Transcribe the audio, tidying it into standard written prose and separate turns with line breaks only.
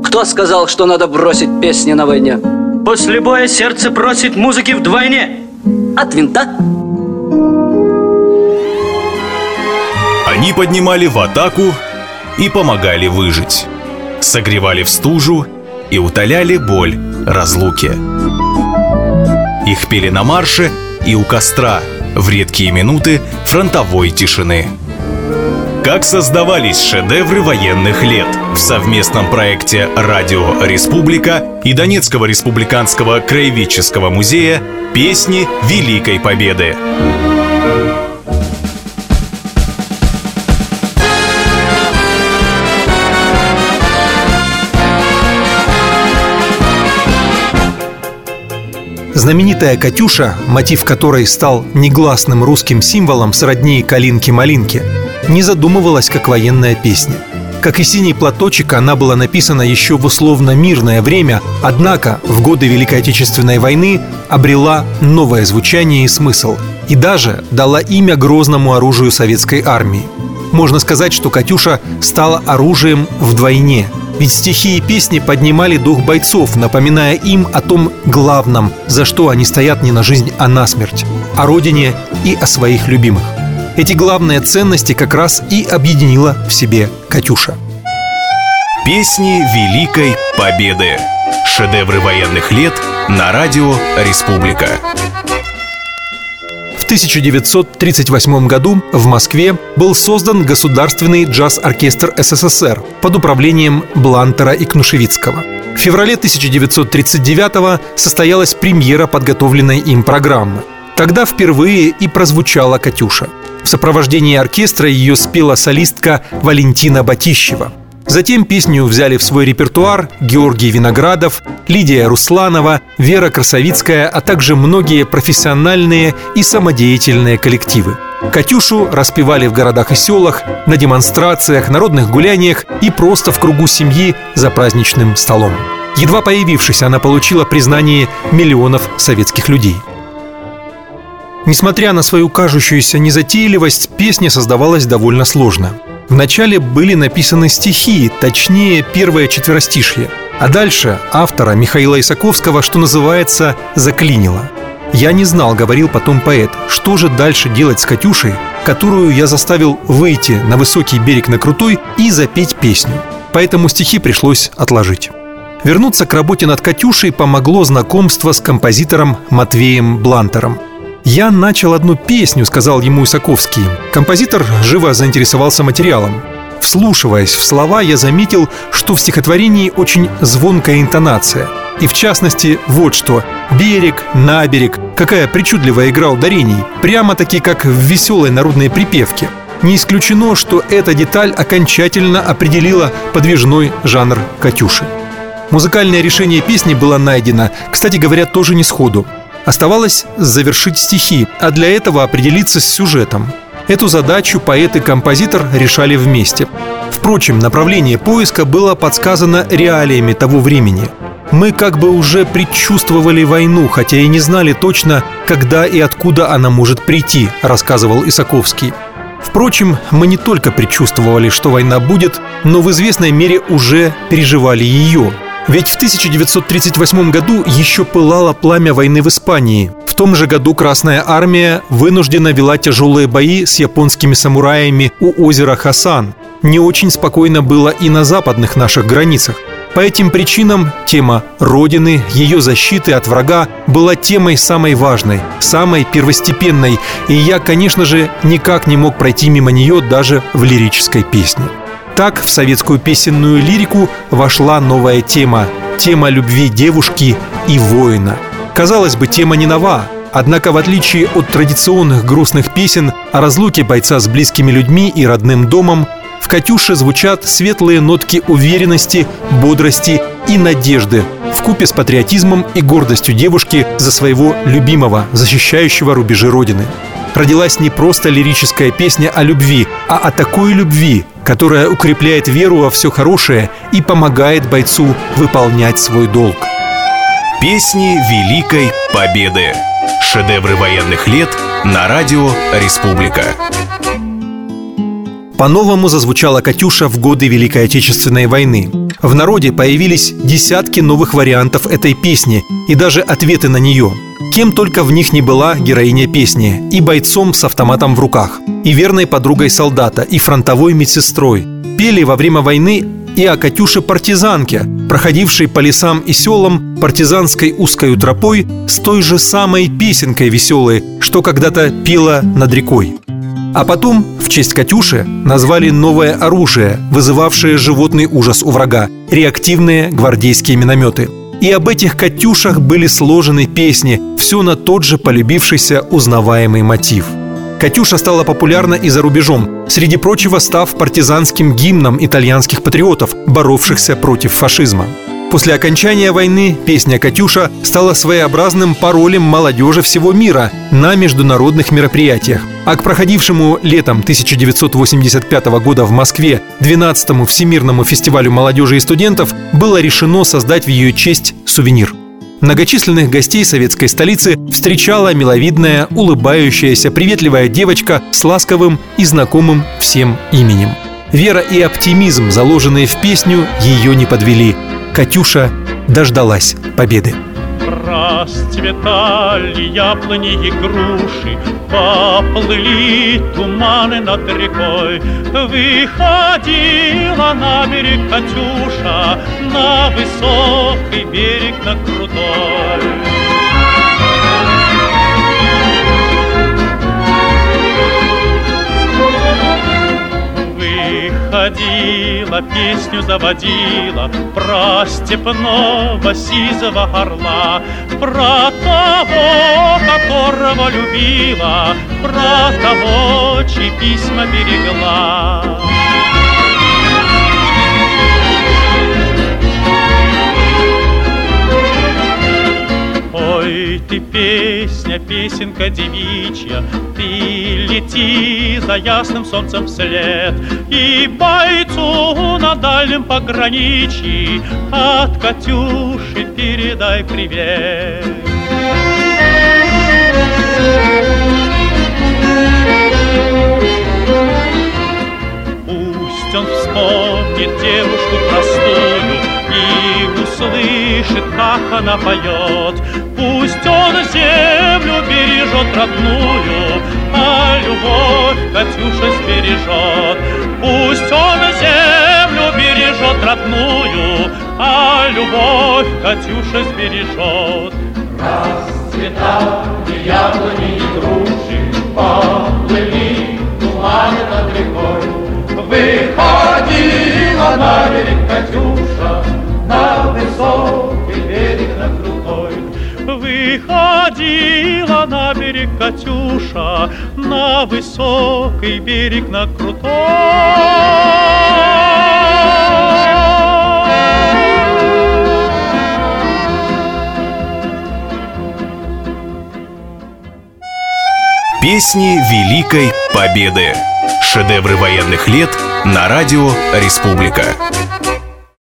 Кто сказал, что надо бросить песни на войне?
После боя сердце просит музыки вдвойне.
От винта.
Они поднимали в атаку и помогали выжить. Согревали в стужу и утоляли боль разлуки. Их пели на марше и у костра в редкие минуты фронтовой тишины. Как создавались шедевры военных лет в совместном проекте «Радио Республика» и Донецкого республиканского краеведческого музея «Песни Великой Победы».
Знаменитая «Катюша», мотив которой стал негласным русским символом сродни «Калинки-малинки», не задумывалась как военная песня. Как и «Синий платочек», она была написана еще в условно-мирное время, однако в годы Великой Отечественной войны обрела новое звучание и смысл, и даже дала имя грозному оружию советской армии. Можно сказать, что «Катюша» стала оружием вдвойне. Ведь стихи и песни поднимали дух бойцов, напоминая им о том главном, за что они стоят не на жизнь, а на смерть – о родине и о своих любимых. Эти главные ценности как раз и объединила в себе «Катюша».
Песни Великой Победы. Шедевры военных лет на радио «Республика».
В 1938 году в Москве был создан Государственный джаз-оркестр СССР под управлением Блантера и Кнушевицкого. В феврале 1939-го состоялась премьера подготовленной им программы. Тогда впервые и прозвучала «Катюша». В сопровождении оркестра ее спела солистка Валентина Батищева. Затем песню взяли в свой репертуар Георгий Виноградов, Лидия Русланова, Вера Красовицкая, а также многие профессиональные и самодеятельные коллективы. «Катюшу» распевали в городах и селах, на демонстрациях, народных гуляниях и просто в кругу семьи за праздничным столом. Едва появившись, она получила признание миллионов советских людей. Несмотря на свою кажущуюся незатейливость, песня создавалась довольно сложно. Вначале были написаны стихи, точнее, первое четверостишье. А дальше автора Михаила Исаковского, что называется, заклинило. «Я не знал, — говорил потом поэт, — что же дальше делать с Катюшей, которую я заставил выйти на высокий берег на Крутой и запеть песню. Поэтому стихи пришлось отложить». Вернуться к работе над «Катюшей» помогло знакомство с композитором Матвеем Блантером. «Я начал одну песню, — сказал ему Исаковский». Композитор живо заинтересовался материалом. Вслушиваясь в слова, я заметил, что в стихотворении очень звонкая интонация. И в частности, вот что: берег, наберег, какая причудливая игра ударений, прямо-таки как в веселой народной припевке. Не исключено, что эта деталь окончательно определила подвижной жанр «Катюши». Музыкальное решение песни было найдено, кстати говоря, тоже не сходу. Оставалось завершить стихи, а для этого определиться с сюжетом. Эту задачу поэт и композитор решали вместе. Впрочем, направление поиска было подсказано реалиями того времени. Мы как бы уже предчувствовали войну, хотя и не знали точно, когда и откуда она может прийти, рассказывал Исаковский. Впрочем, мы не только предчувствовали, что война будет, но в известной мере уже переживали ее. Ведь в 1938 году еще пылало пламя войны в Испании. В том же году Красная Армия вынуждена вела тяжелые бои с японскими самураями у озера Хасан. Не очень спокойно было и на западных наших границах. По этим причинам тема Родины, ее защиты от врага была темой самой важной, самой первостепенной, и я, конечно же, никак не мог пройти мимо нее даже в лирической песне. Так в советскую песенную лирику вошла новая тема – тема любви девушки и воина. Казалось бы, тема не нова, однако в отличие от традиционных грустных песен о разлуке бойца с близкими людьми и родным домом, в «Катюше» звучат светлые нотки уверенности, бодрости и надежды вкупе с патриотизмом и гордостью девушки за своего любимого, защищающего рубежи Родины. Родилась не просто лирическая песня о любви, а о такой любви, которая укрепляет веру во все хорошее и помогает бойцу выполнять свой долг.
Песни Великой Победы. Шедевры военных лет на радио «Республика».
По-новому зазвучала «Катюша» в годы Великой Отечественной войны. В народе появились десятки новых вариантов этой песни и даже ответы на нее. Кем только в них не была героиня песни: и бойцом с автоматом в руках, и верной подругой солдата, и фронтовой медсестрой. Пели во время войны и о Катюше-партизанке, проходившей по лесам и селам партизанской узкой тропой с той же самой песенкой веселой, что когда-то пела над рекой. А потом в честь Катюши назвали новое оружие, вызывавшее животный ужас у врага – реактивные гвардейские минометы. И об этих «Катюшах» были сложены песни, все на тот же полюбившийся узнаваемый мотив. «Катюша» стала популярна и за рубежом, среди прочего став партизанским гимном итальянских патриотов, боровшихся против фашизма. После окончания войны песня «Катюша» стала своеобразным паролем молодежи всего мира на международных мероприятиях. А к проходившему летом 1985 года в Москве 12-му Всемирному фестивалю молодежи и студентов было решено создать в ее честь сувенир. Многочисленных гостей советской столицы встречала миловидная, улыбающаяся, приветливая девочка с ласковым и знакомым всем именем. Вера и оптимизм, заложенные в песню, ее не подвели. Катюша дождалась победы.
Расцветали яблони и груши, поплыли туманы над рекой. Выходила на берег Катюша, на высокий берег, на крутой. Ходила, песню заводила про степного сизого орла, про того, которого любила, про того, чьи письма берегла. Ой, ты песня, песенка девичья, ты лети за ясным солнцем вслед, и бойцу на дальнем пограничье от Катюши передай привет. Пусть он вспомнит девушку простую и услышит, как она поет. Пусть он землю бережет родную, а любовь Катюша сбережет. Пусть он землю бережет родную, а любовь Катюша сбережет. Расцветали яблони и груши, поплыли туманы над рекой. Выходила на берег Катюша, на высокий берег, на крутой. Выходила на берег Катюша, на высокий берег, на крутой.
Песни Великой Победы. Шедевры военных лет на радио «Республика».